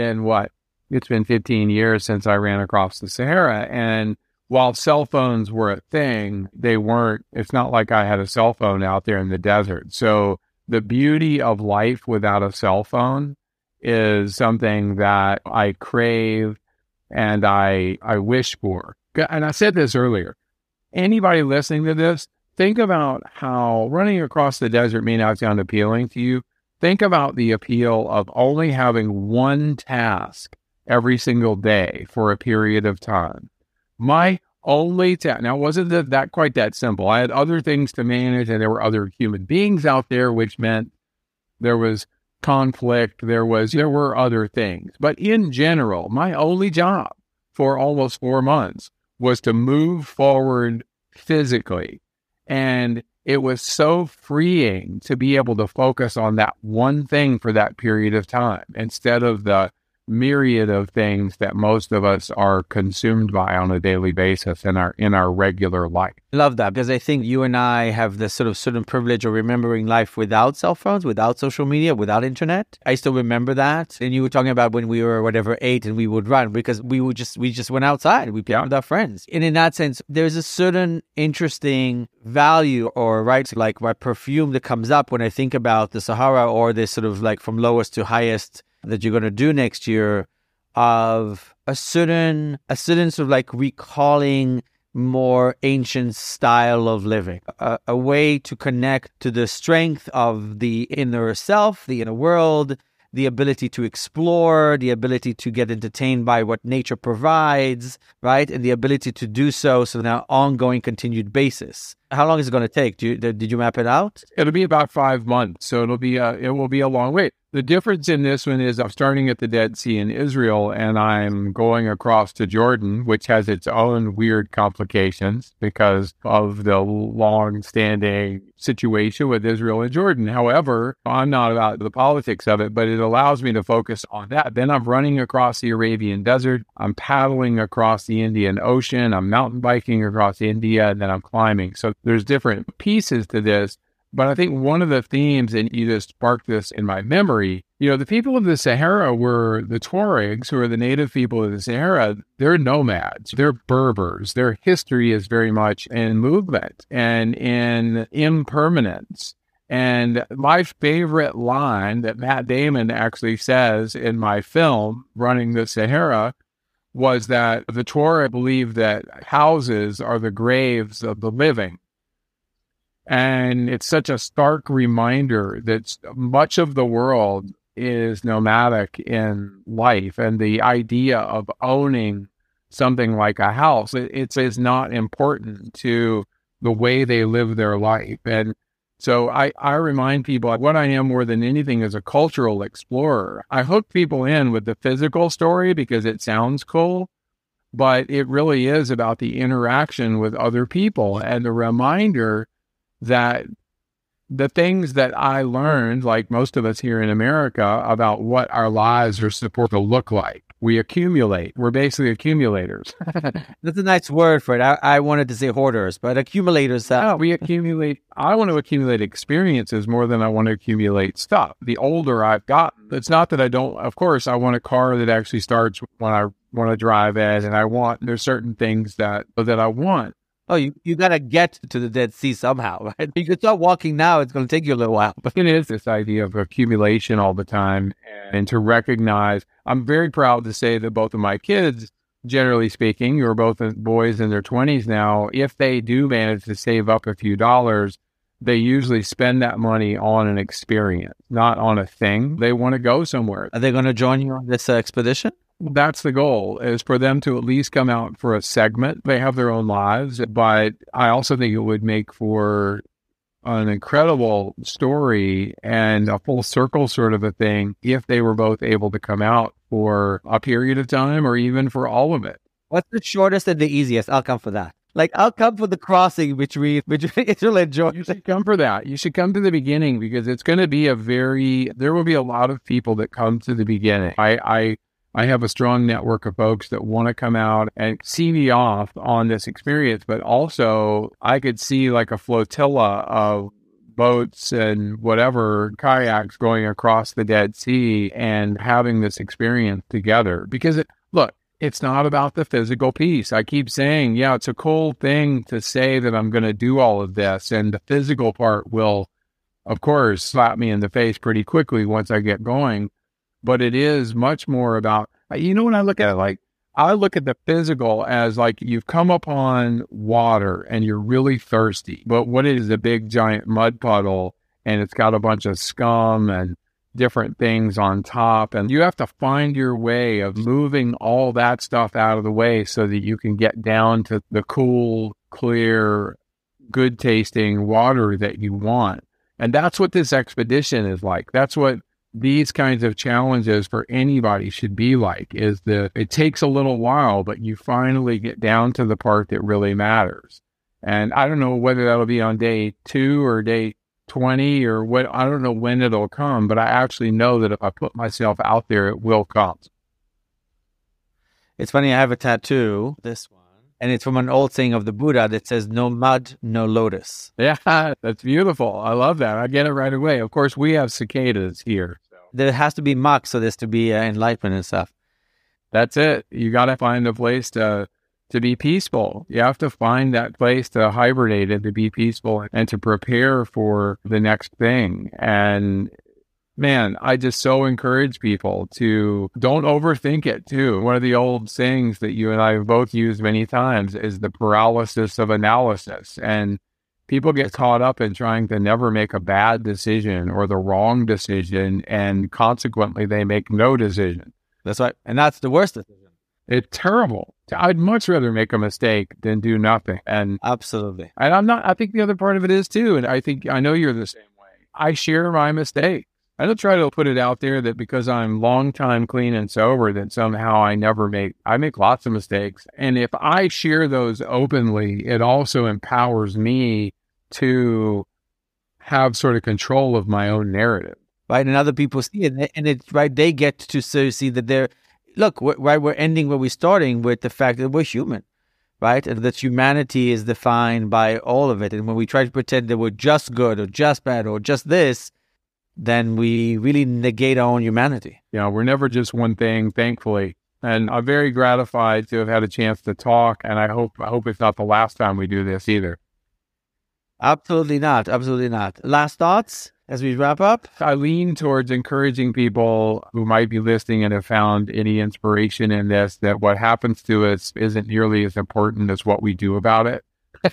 been 15 years since I ran across the Sahara. And while cell phones were a thing, it's not like I had a cell phone out there in the desert. So the beauty of life without a cell phone is something that I crave and I wish for. And I said this earlier. Anybody listening to this, think about how running across the desert may not sound appealing to you. Think about the appeal of only having one task every single day for a period of time. My only task, now it wasn't that quite that simple. I had other things to manage, and there were other human beings out there, which meant there was conflict, there were other things. But in general, my only job for almost 4 months was to move forward physically. And it was so freeing to be able to focus on that one thing for that period of time instead of the myriad of things that most of us are consumed by on a daily basis in our regular life. Love that, because I think you and I have this sort of certain privilege of remembering life without cell phones, without social media, without internet. I still remember that. And you were talking about when we were 8 and we would run because we just went outside. We played with our friends. And in that sense, there's a certain interesting value or like my perfume that comes up when I think about the Sahara or this sort of like from lowest to highest that you're going to do next year, of a certain sort of like recalling more ancient style of living, a way to connect to the strength of the inner self, the inner world, the ability to explore, the ability to get entertained by what nature provides, right? And the ability to do so on an ongoing, continued basis. How long is it going to take? Did you map it out? It'll be about 5 months, so it will be a long wait. The difference in this one is I'm starting at the Dead Sea in Israel, and I'm going across to Jordan, which has its own weird complications because of the long-standing situation with Israel and Jordan. However, I'm not about the politics of it, but it allows me to focus on that. Then I'm running across the Arabian desert. I'm paddling across the Indian Ocean. I'm mountain biking across India, and then I'm climbing. So there's different pieces to this. But I think one of the themes, and you just sparked this in my memory, the people of the Sahara were the Tuaregs, who are the native people of the Sahara. They're nomads. They're Berbers. Their history is very much in movement and in impermanence. And my favorite line that Matt Damon actually says in my film, Running the Sahara, was that the Tuareg believe that houses are the graves of the living. And it's such a stark reminder that much of the world is nomadic in life. And the idea of owning something like a house, it is not important to the way they live their life. And so I remind people what I am more than anything is a cultural explorer. I hook people in with the physical story because it sounds cool, but it really is about the interaction with other people and the reminder that the things that I learned, like most of us here in America, about what our lives are supposed to look like. We accumulate. We're basically accumulators. That's a nice word for it. I wanted to say hoarders, but accumulators. We accumulate. I want to accumulate experiences more than I want to accumulate stuff. The older I've gotten, it's not that I don't, of course, I want a car that actually starts when I want to drive it, and there's certain things that I want. Oh, you got to get to the Dead Sea somehow, right? You can start walking now. It's going to take you a little while. But it is this idea of accumulation all the time and to recognize. I'm very proud to say that both of my kids generally speaking, who are both boys in their 20s now, if they do manage to save up a few dollars, they usually spend that money on an experience, not on a thing. They want to go somewhere. Are they going to join you on this expedition? That's the goal, is for them to at least come out for a segment. They have their own lives, but I also think it would make for an incredible story and a full circle sort of a thing if they were both able to come out for a period of time or even for all of it. What's the shortest and the easiest? I'll come for that. Like, I'll come for the crossing, which Israel enjoys. You should come for that. You should come to the beginning, because it's going to be there will be a lot of people that come to the beginning. I have a strong network of folks that want to come out and see me off on this experience, but also I could see like a flotilla of boats and whatever, kayaks going across the Dead Sea and having this experience together. Because look, it's not about the physical piece. I keep saying, yeah, it's a cool thing to say that I'm going to do all of this, and the physical part will, of course, slap me in the face pretty quickly once I get going. But it is much more about, when I look at it, like, I look at the physical as like you've come upon water and you're really thirsty. But what is a big giant mud puddle, and it's got a bunch of scum and different things on top, and you have to find your way of moving all that stuff out of the way so that you can get down to the cool, clear, good tasting water that you want. And that's what this expedition is like. That's what these kinds of challenges for anybody should be like, is it takes a little while, but you finally get down to the part that really matters. And I don't know whether that'll be on day 2 or day 20 or what. I don't know when it'll come, but I actually know that if I put myself out there, it will come. It's funny, I have a tattoo, this one, and it's from an old saying of the Buddha that says, no mud, no lotus. Yeah, that's beautiful. I love that. I get it right away. Of course, we have cicadas here. So. There has to be muck, so there's to be enlightenment and stuff. That's it. You got to find a place to be peaceful. You have to find that place to hibernate and to be peaceful and to prepare for the next thing. And man, I just so encourage people to don't overthink it too. One of the old sayings that you and I have both used many times is the paralysis of analysis. And people get caught up in trying to never make a bad decision or the wrong decision, and consequently they make no decision. That's right. And that's the worst decision. It's terrible. I'd much rather make a mistake than do nothing. And absolutely. And I think the other part of it is too, and I know you're the same way. I share my mistakes. I don't try to put it out there that because I'm long time clean and sober that somehow I make lots of mistakes. And if I share those openly, it also empowers me to have sort of control of my own narrative. Right. And other people see it, and it's right. They get to see that we're ending where we're starting with the fact that we're human, right? And that humanity is defined by all of it. And when we try to pretend that we're just good or just bad or just this, then we really negate our own humanity. Yeah, we're never just one thing, thankfully. And I'm very gratified to have had a chance to talk. And I hope it's not the last time we do this either. Absolutely not. Absolutely not. Last thoughts as we wrap up? I lean towards encouraging people who might be listening and have found any inspiration in this, that what happens to us isn't nearly as important as what we do about it.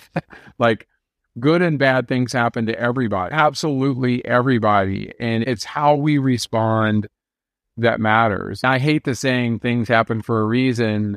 Like, good and bad things happen to everybody, absolutely everybody. And it's how we respond that matters. I hate the saying things happen for a reason,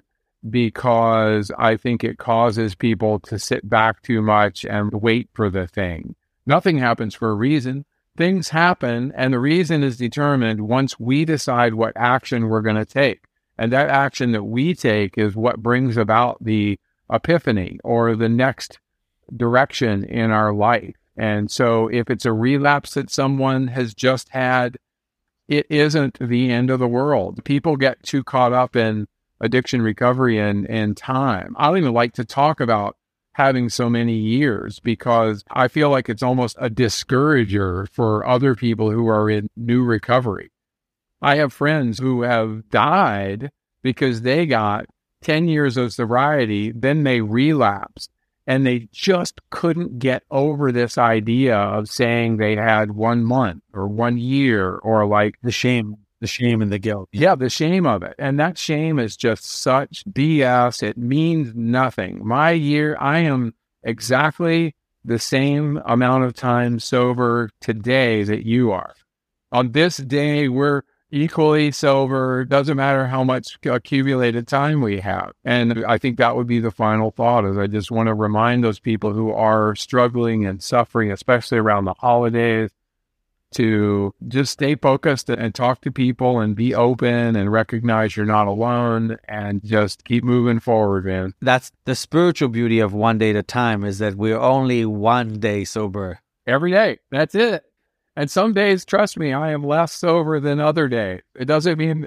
because I think it causes people to sit back too much and wait for the thing. Nothing happens for a reason. Things happen, and the reason is determined once we decide what action we're going to take. And that action that we take is what brings about the epiphany or the next direction in our life. And so if it's a relapse that someone has just had, it isn't the end of the world. People get too caught up in addiction recovery and time. I don't even like to talk about having so many years, because I feel like it's almost a discourager for other people who are in new recovery. I have friends who have died because they got 10 years of sobriety, then they relapsed, and they just couldn't get over this idea of saying they had 1 month or 1 year, or like the shame. The shame and the guilt. Yeah, the shame of it. And that shame is just such BS. It means nothing. My year, I am exactly the same amount of time sober today that you are. On this day, we're equally sober. It doesn't matter how much accumulated time we have. And I think that would be the final thought, is I just want to remind those people who are struggling and suffering, especially around the holidays, to just stay focused and talk to people and be open and recognize you're not alone and just keep moving forward, man. That's the spiritual beauty of one day at a time, is that we're only one day sober. Every day. That's it. And some days, trust me, I am less sober than other days. It doesn't mean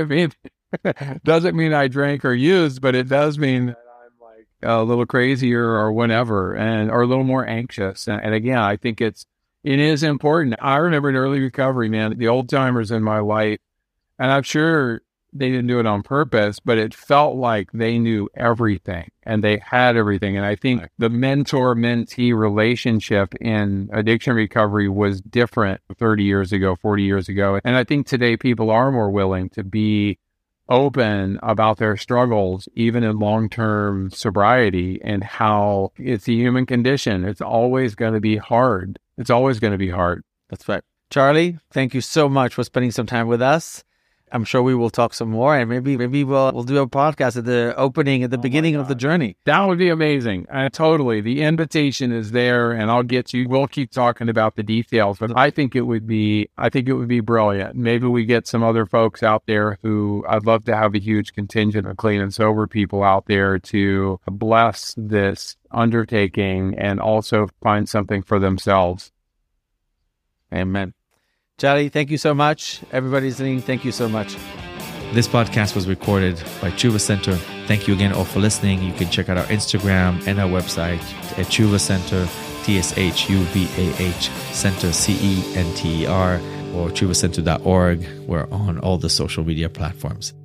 I drank or used, but it does mean that I'm like a little crazier or whatever, or a little more anxious. And again, I think it is important. I remember in early recovery, man, the old timers in my life, and I'm sure they didn't do it on purpose, but it felt like they knew everything and they had everything. And I think the mentor-mentee relationship in addiction recovery was different 30 years ago, 40 years ago. And I think today people are more willing to be open about their struggles, even in long-term sobriety, and how it's a human condition. It's always going to be hard. It's always going to be hard. That's right. Charlie, thank you so much for spending some time with us. I'm sure we will talk some more, and maybe we'll do a podcast at the beginning of the journey. That would be amazing. Totally. The invitation is there, and we'll keep talking about the details, but I think it would be brilliant. Maybe we get some other folks out there who I'd love to have a huge contingent of clean and sober people out there to bless this undertaking and also find something for themselves. Amen. Charlie, thank you so much. Everybody listening, thank you so much. This podcast was recorded by Tshuva Center. Thank you again all for listening. You can check out our Instagram and our website at Tshuva Center, TSHUVAH Center, CENTER, or TshuvaCenter.org. We're on all the social media platforms.